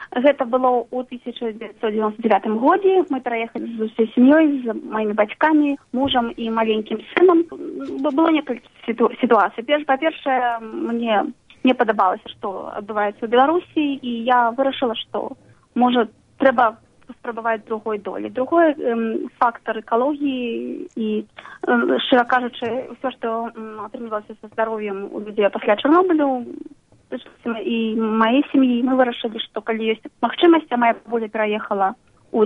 Гэта было ў 1999 годзе. Мы пераехалі з усёй сям'ёй, з маімі бацькамі, мужам і маленькім сынам. Было некалькі сітуацый. Па-першае, мне не падабалася, што адбываецца ў Беларусі, і я вырашыла, што, можа, трэба спрабаваць другой долі. Другой фактор экалогіі і, шчыра кажучы, ўсё, што атрымлівалася са здароўем у людзей пасля Чарнобылю, і маей сям'і, мы вырашылі, што калі ёсць магчымасць, а моя бабуля пераехала у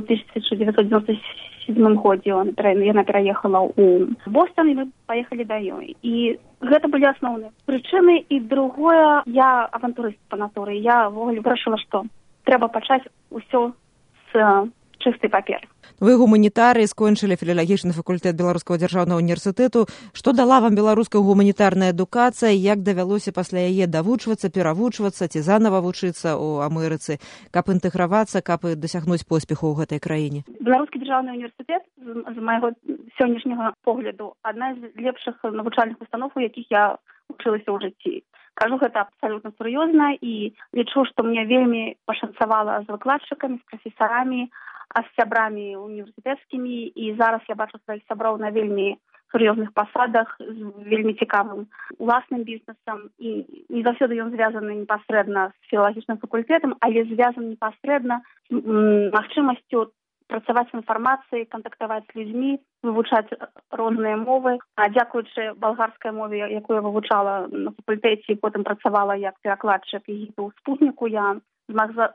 1997 годзе, яна пераехала ў Бостон, і мы паехалі да ёй. І гэта былі асноўныя прычыны. І другое, я авантурыст па натуры. Я вырашыла, што трэба пачаць усё з чыстай паперы. Вы гуманітары, скончылі філалагічны факультэт Беларускага дзяржаўнага універсітэту. Што дала вам беларуская гуманітарная адукацыя, як давялося пасля яе давучвацца, перавучвацца ці занава вучыцца ў Амерыцы, каб інтэгравацца, каб дасягнуць поспеху ў гэтай краіне? Беларускі дзяржаўны універсітэт, з майго сённяшняга погляду, адна з лепшых навучальных устаноў, у якіх я вучылася ў жыцці. Кажу гэта абсалютна сур'ёзна і лічу, што мне вельмі пашанцавала з выкладчыкамі, з прафесарамі, а з сябрамі універсітэцкімі, і зараз я бачу сваіх сяброў на вельмі сур'ёзных пасадах, з вельмі цікавым уласным бізнесам, і не заўсёды ён звязаны непасрэдна з філалагічным факультэтам, але звязаны непасрэдна з магчымасцю працаваць з інфармацыяй, кантактаваць з людзьмі, вывучаць розныя мовы. А дзякуючы балгарскай мове, якую я вывучала на факультэце і потым працавала як перакладчык егіпу ў спутніку, я змагла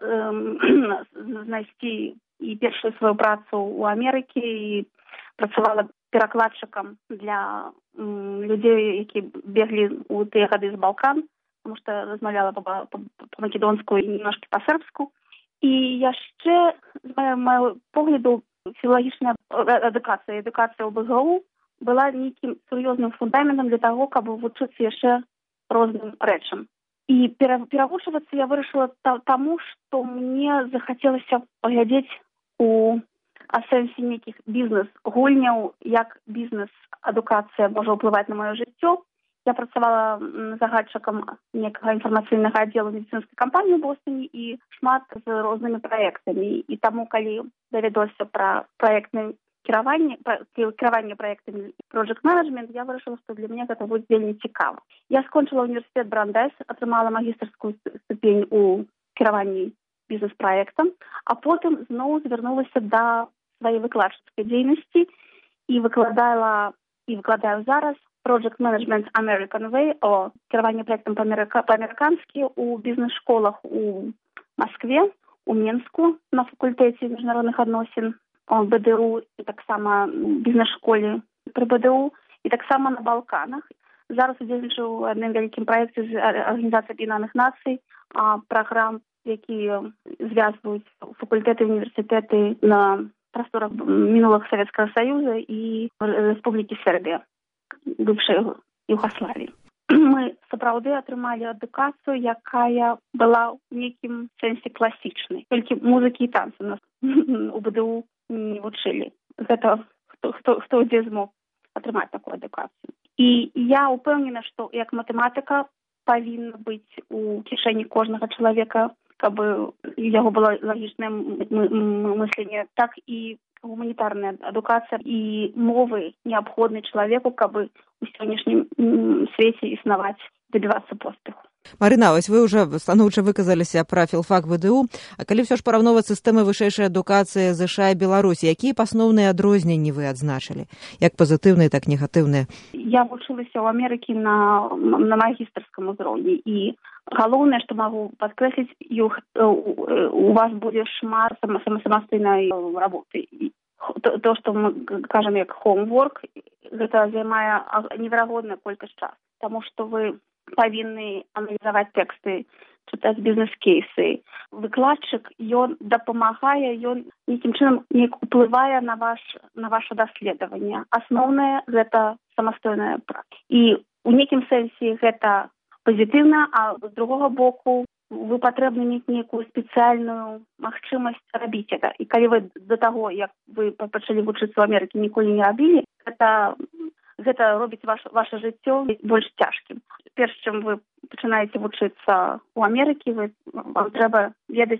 знайсці і першую сваю працу ў Амерыкі, і працавала перакладчыкам для людзей, які беглі ў тыя гады з Балкан, тому што размаўляла па-македонску і немножкі па-сербску. І яшчэ, з майго погляду, філалагічная адукацыя ў БГУ была нейкім сур'ёзным фундаментам для таго, каб вучыцца яшчэ розным рэчам. І перавучвацца я вырашыла таму, што мне захацелася паглядзець у асэнсе нейкіх бізнес-гульняў, як бізнес-адукацыя можа ўплываць на маё жыццё. Я працавала загадчыкам некага інфармацыйнага аддзелу медыцынскай кампаніі ў Бостоне і шмат з рознымі праектамі. І таму, калі даведалася пра праектнае кіраванне праектамі project management, я вырашыла, што для мяне гэта будзе вельмі цікава. Я скончыла універсітэт Брандайс, атрымала магістарскую ступень у кіраванні бізнес-праектам, а потым зноў звярнулася да сваёй выкладчыцкай дзейнасці і выкладаю зараз Project Management American Way, о кіраванні праектам па-амерыканскі ў бізнес-школах у Маскве, у Менску на факультэце міжнародных адносін, БДУ, і таксама бізнес-школе пры БДУ, і таксама на Балканах. Зараз удзельнічаю ў адным вялікім праекце з Арганізацыяй Аб'яднаных Нацый, праграм, якія звязваюць факультэты і універсітэты на прасторах мінулага Савецкага Саюза і Рэспублікі Сербія, бывшай Югославіі. Мы сапраўды атрымалі адукацыю, якая была ў нейкім сэнсе класічнай. Толькі музыкі і танцы нас у БДУ не вучылі. Гэта хто дзе змог атрымаць такую адукацыю. І я ўпэўнена, што як матэматыка павінна быць у кішэні кожнага чалавека, каб яго было лагічнае мысленне, так і гуманітарная адукацыя і мовы неабходны чалавеку, каб у сённяшнім свеце існаваць, дабівацца поспеху. Марына, вось вы ўжо станоўча выказаліся пра філфак БДУ, а калі ўсё ж параўноўваць сістэмы вышэйшай адукацыі ЗША і Беларусі, якія асноўныя адрозненні вы адзначылі, як пазітыўныя, так негатыўныя? Я вучылася ў Амерыкі на магістарскім узроўні, і галоўнае, што магу падкрэсліць, у вас будзе шмат самастойнай работы. То, што мы кажам як homework, гэта займае неверагодная колькасць часу, таму што вы павінны аналізаваць тэксты, чытаць бізнес-кейсы. Выкладчык, ён дапамагае, ён нейкім чынам уплывае на ваше даследаванне. Асноўнае – гэта самастойная праца. І ў нейкім сэнсе гэта пазітыўна, а з другога боку вы патрэбны нейкую спецыяльную магчымасць рабіць гэта. І калі вы да таго, як вы пачалі вучыцца ў Амерыкі, ніколі не рабілі, гэта робіць ваше жыццё больш цяжкім. Перш чым вы пачынаеце вучыцца ў Амерыкі, вам трэба ведаць,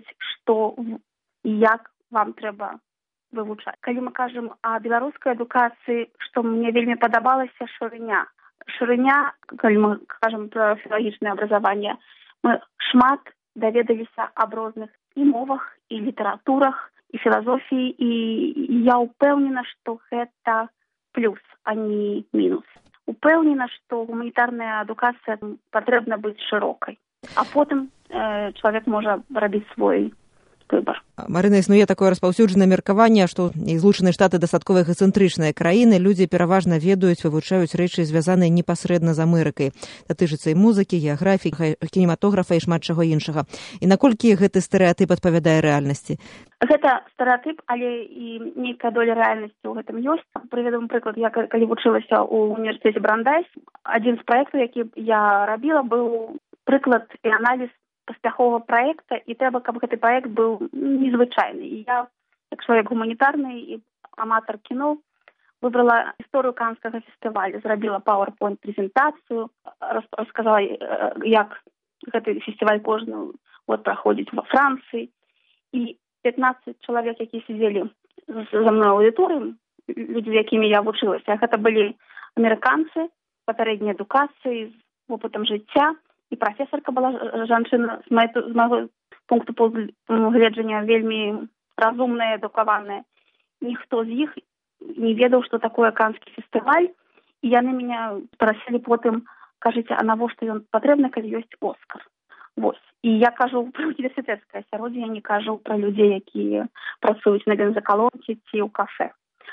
што і як вам трэба вывучаць. Калі мы кажам о беларускай адукацыі, што мне вельмі падабалася шырыня. Шырыня, калі мы кажам пра філалагічнае абразаванне, мы шмат даведаліся аб розных і мовах, і літаратурах, і філазофіі, і я ўпэўнена, што гэта плюс, а не мінус. Упэўнена, што гуманітарная адукацыя патрэбна быць шырокай, а потым чалавек можа рабіць свой выбор. Марына, існуе такое распаўсюджанае меркаванне, што і Злучаныя Штаты дастаткова эгацэнтрычныя краіны, людзі пераважна ведаюць, вывучаюць рэчы, звязаныя непасрэдна з Амерыкай. Датычыцца і музыкі, геаграфіі, кінематографа і шмат чаго іншага. І наколькі гэты стэрэатып адпавядае рэальнасці? Гэта стэрэатып, але і нейкая доля рэальнасці ў гэтым ёсць. Прыведу прыклад, я калі вучылася ў універсітэце Брандайс, адзін з праектаў, які я рабіла, быў прыклад і аналіз паспяховага праекта, і трэба, каб гэты праект быў незвычайны. І я, як чалавек гуманітарны і аматар кіно, выбрала гісторыю канскага фестывалю, зрабіла PowerPoint-прэзентацыю, расказала, як гэты фестываль кожны год праходзіць ва Францыі. І 15 чалавек, які сидзелі за мной аўдыторыі, людзі, з якімі я вучылася, гэта былі амерыканцы, папярэдняй адукацыі, з вопытам жыцця, і прафесарка была жанчына з майго пункту гледжання вельмі разумная, адукаваная. Ніхто з іх не ведаў, што такое канскі фестываль, і яны мяне спрасілі потым, кажыце, а навошта ён патрэбны, калі ёсць Оскар? Вось. І я кажу пра універсітэцкае асяроддзе, я не кажу пра людзей, якія працуюць на бензакалонцы ці ў кафе.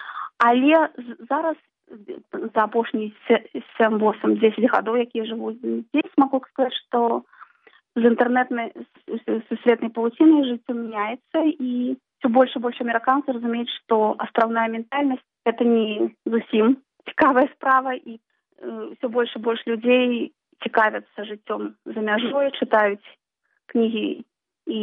Але зараз за апошнія 7, 8, 10 гадоў, якія жывуць здесь, могу сказаць, што з інтэрнэтнай сусветнай павуцінай жыццё мяняецца, і все больше и больше амерыканцаў разумеюць, што астраўная ментальнасць – это не зусім цікавая справа, і все больше и больше людзей цікавяцца жыццём за мяжой, чытаюць кнігі і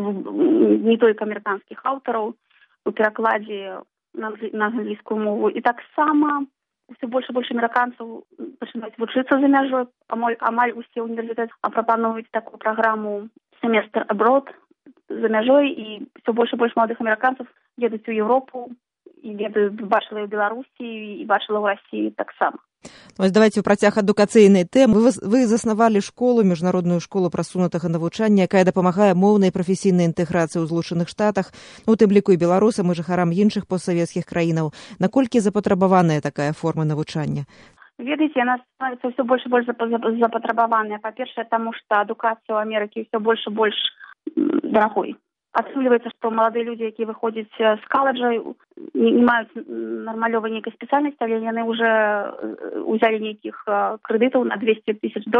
не толькі амерыканскіх аўтараў у перакладзе на англійскую мову. І таксама все больше и больше амерыканцаў пачынаюць вучыцца за мяжой. Амаль усе універсітэты прапануюць такую праграму «Семестр abroad» за мяжой, і все больше и больше маладых амерыканцаў едуць у Европу, і бачыла і ў Беларусі, і бачыла ў Расіі таксама. Вось давайте ў працяг адукацыйнай тэмы. Вы заснавалі школу, міжнародную школу прасунутага навучання, якая дапамагае моўнай прафесійнай інтэграцыі ў Злучаных Штатах, у тым ліку і беларусам, і жыхарам іншых постсавецкіх краінаў. Наколькі запатрабаваная такая форма навучання? Ведаеце, яна становіцца все больше и больше запатрабаваная. Па-першае, таму што адукацыя ў Амерыкі все больше и больше дарагой. Атрымліваецца, што маладыя людзі, якія выходзяць з каледжа, не маюць нармалёвай нейкай спецыяльнасці, але яны ўжо ўзялі нейкіх крэдытаў на $200,000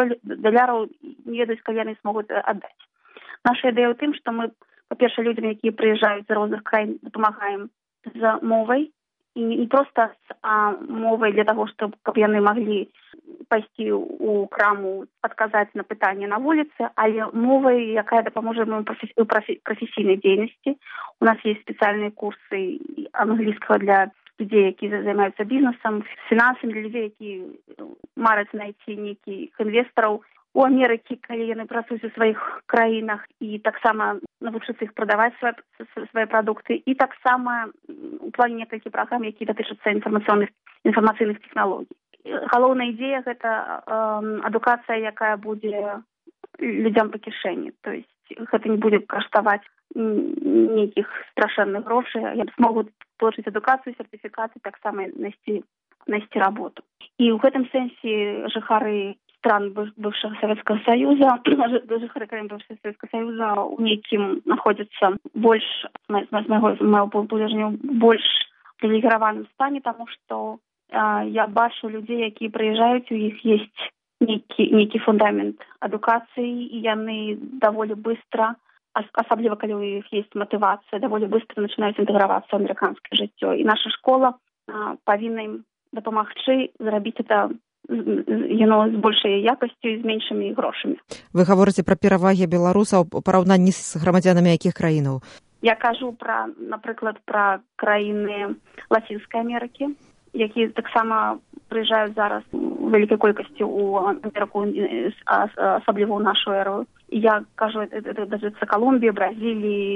не ведаюць, калі яны змогуць аддаць. Наша ідэя ў тым, што мы, па-першае, людзям, якія прыязджаюць з розных краін, дапамагаем з мовай, і не проста з мовай для таго, каб яны маглі пайсці ў краму, адказаць на пытанне на вуліцы, але мовай, якая дапаможа ім у прафесійнай дзейнасці. У нас есть спецыяльныя курсы англійскага для людзей, якія займаюцца бізнесам, фінансамі, для людзей, якія мараць знайсці нейкіх інвестараў у Амерыкі, калі яны працуюць у сваіх краінах, і таксама навучыцца іх прадаваць свае прадукты, і таксама у плане некалькі праграм, якія датычацца інфармацыйных тэхналогій. Галоўная ідэя – гэта адукацыя, якая будзе людзям па кішэні. То есть гэта не будзе каштаваць нейкіх страшэнных грошай, яны змогуць получыць адукацыю, сертыфікаты, таксама знайсці работу. І ў гэтым сэнсе жыхары стран бывшего Советского Союза, жыхары краін бывшего Советского Союза у нейкім находзяцца больш, з майго погляджання, больш прывілегіраваным стане, таму што я бачу людзей, якія прыязджаюць, у іх есть нейкі фундамент адукацыі, і яны даволі быстро, асабліва калі у іх есть матывацыя, даволі быстро начинаюць інтэгравацца ў амерыканскае жыццё. І наша школа павінна ім дапамагчы зрабіць это яно з большай якасцю і з меншымі грошамі. Вы гаворыце пра перавагі беларусаў у параўнанні з грамадзянамі якіх краінаў? Я кажу пра, напрыклад, пра краіны Лацінскай Амерыкі, якія таксама прыязджаюць зараз у вялікай колькасці ў Амерыку, асабліва ў нашу эру. Я кажу, это дажыцца Колумбіі, Бразіліі,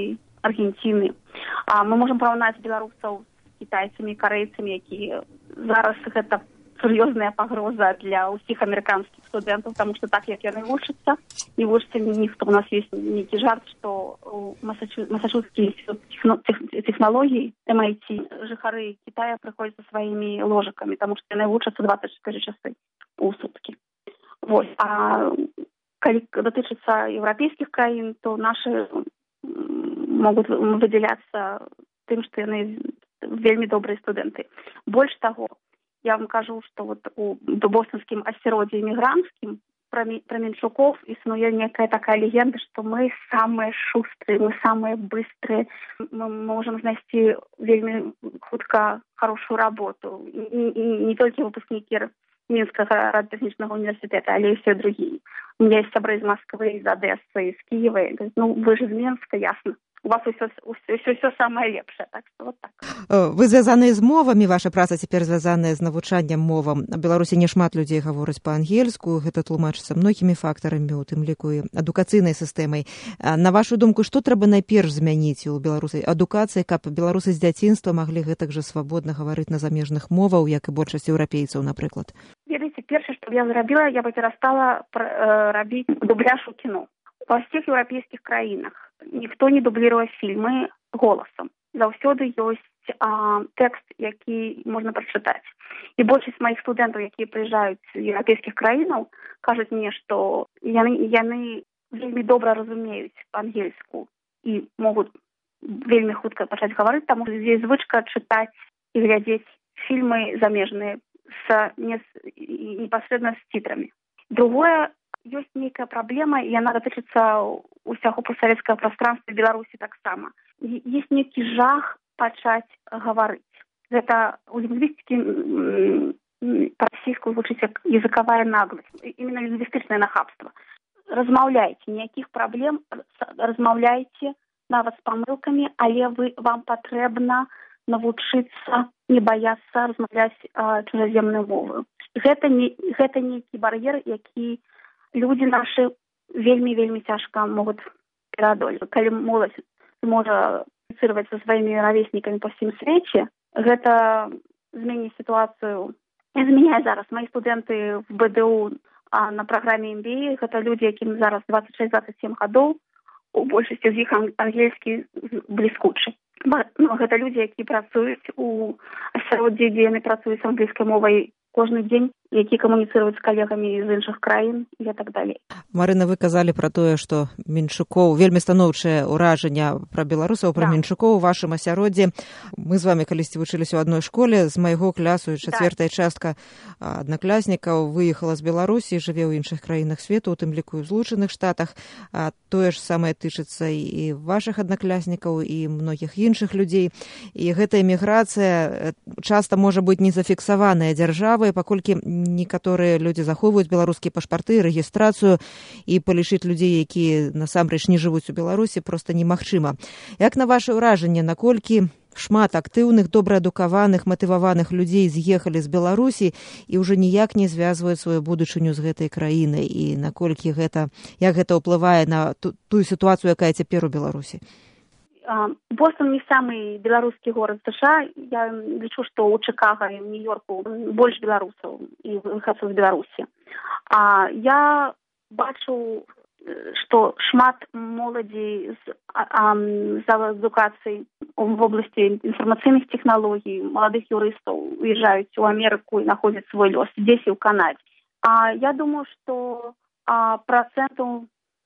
Аргентины. Мы можам параўнаць беларусаў з кітайцамі, карэйцамі, якія зараз гэта сур'ёзная пагроза для ўсіх амерыканскіх студэнтаў, таму што так, як яны вучацца, не вучыцца ніхто. У нас ёсць нейкі жарт, што у Масачусетскі інстытут тэхналогій MIT жыхары Кітая прыходзяць са сваімі ложакамі, таму што яны вучацца 24 часы ў суткі. Вось. А калі датычыцца еўрапейскіх краін, то нашы могуць выдзяляцца тым, што яны вельмі добрыя студэнты. Больш таго, я вам кажу, что вот у бостонскім асяроддзі эмігранцкім про Менчуков існуе некая такая легенда, что мы самые шустрые, мы самые быстрые, мы можем знайсці вельмі хутка хорошую работу. Не только выпускники Минского радиотехнического университета, але и все другие. У меня есть сябры из Москвы, из Одессы, из Киева. Ну, вы же из Минска, ясно. У вас все самое лепшее, так что вот так. Вы звязаныя з мовамі, ваша праца цяпер звязаная з навучаннем мовам. У Беларусі няшмат людзей гавораць па-ангельску, гэта тлумачыцца многімі фактарамі, у тым ліку і адукацыйнай сістэмай. На вашу думку, што трэба найперш змяніць у беларускай адукацыі, каб беларусы з дзяцінства маглі гэтак жа свабодна гаварыць на замежных моваў, як і большасць еўрапейцаў, напрыклад? Ведаеце, першае, што я зрабіла, я бы перастала рабіць дубляж у кіно. Во всех европейских краінах ніхто не дубліруе фільмы голасам. Заўсёды ёсць тэкст, які можна прачытаць. І большасць маіх студэнтаў, якія прыязджаюць з еўрапейскіх краінаў, кажуць мне, што яны вельмі добра разумеюць па-ангельску і могуць вельмі хутка пачаць гаварыць, таму што здесь звычка чытаць і глядзець фільмы замежныя непасрэдна з титрамі. Другое, ёсць нейкая праблема, і яна датычыцца усяго постсавецкага прастранства Беларусі таксама. Есть нейкі жах пачаць гаварыць. Гэта у лінгвістыкі па-расійску гучыць як языковая нагласць, именно лінгвістычнае нахабства. Размаўляйце, ніякіх праблем, размаўляйце нават з памылкамі, але вам патрэбна навучыцца не баяцца размаўляць чужаземную мову. Гэта нейкі бар'ер, які людзі нашы вельмі цяжка могуць пераадолець. Калі моладзь можа камуніцыраваць са сваімі равеснікамі па ўсім свеце, гэта зменіць сітуацыю. Змяняе зараз. Мои студэнты в БДУ на праграме MBA, гэта людзі, якім зараз 26-27 гадоў, у большасці з іх ангельскі бліскучы. Гэта людзі, якія працуюць у асяроддзі, дзе яны працуюць з англійскай мовай кожны дзень, які камуніцыруюць з калегамі з іншых краін і так далей. Марына, вы казалі пра тое, што Менчукоў, вельмі станоўчае ўражанне пра беларусаў, пра Менчукоў у вашым асяроддзі. Мы з вамі калісьці вучыліся ў адной школе, з майго класу чацвёртая частка аднакласнікаў выехала з Беларусі, жыве ў іншых краінах свету, у тым ліку і ў Злучаных Штатах. Тое ж самае тычыцца і вашых аднакласнікаў, і многіх іншых людзей. І гэта эміграцыя часта можа быць не зафіксаваная дзяржавай, паколькі некаторыя людзі захоўваюць беларускія пашпарты, рэгістрацыю, і палічыць людзей, якія насамрэч не жывуць у Беларусі, проста немагчыма. Як на ваше ўражанне, наколькі шмат актыўных, добраадукаваных, матываваных людзей з'ехалі з Беларусі і ўжо ніяк не звязваюць сваю будучыню з гэтай краінай, і наколькі як гэта ўплывае на тую сітуацыю, якая цяпер у Беларусі? Бостон не самый белорусский город США. Я лічу, что у Чикаго и Нью-Йорку больше белорусов и выходцев из Беларуси. Я бачу, что шмат моладзі з адукацыяй в области информационных технологий, молодых юристов уезжают в Америку и находят свой лёс здесь и в Канаде. Я думаю, что процентов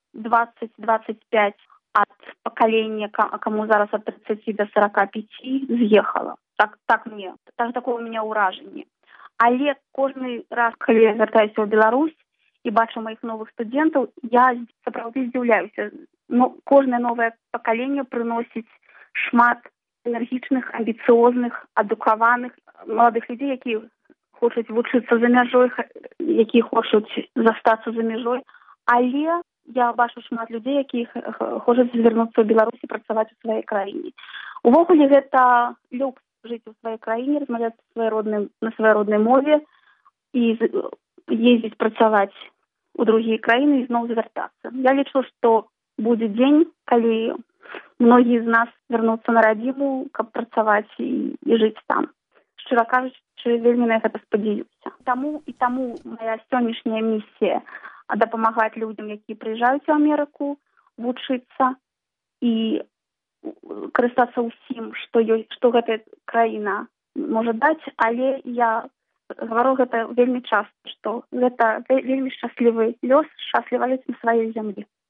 20-25 от поколения, кому зараз от 30 до 45 з'ехала. Так такое у меня ўражанне. Але кожны раз, калі я вяртаюся ў Беларусь і бачу моих новых студентаў, я сапраўды здзіўляюся. Кожнае новае пакаленне прыносіць шмат энергічных, амбіцыозных, адукаваных маладых людзей, якія хочуць вучыцца за мяжой, якія хочуць застацца за мяжой. Але я бачу шмат людзей, якія хочуць звярнуцца ў Беларусь і працаваць у сваёй краіне. Увогуле гэта люкс жыць у сваёй краіне, размаўляць на сваёй роднай мове і ездзіць працаваць у другія краіны і зноў звяртацца. Я лічу, што будзе дзень, калі многие из нас вернуцца на радзіму, каб працаваць і жыць там. Шчыра кажучы, вельмі на гэта спадзяюся. Таму моя сённяшняя місія дапамагаць людзям, якія прыязджаюць у Амерыку, вучыцца і карыстацца ўсім, што гэтая краіна можа даць, але я гавару гэта вельмі часта, што гэта вельмі шчаслівы лёс, шчасліва жыць на сваёй зямлі.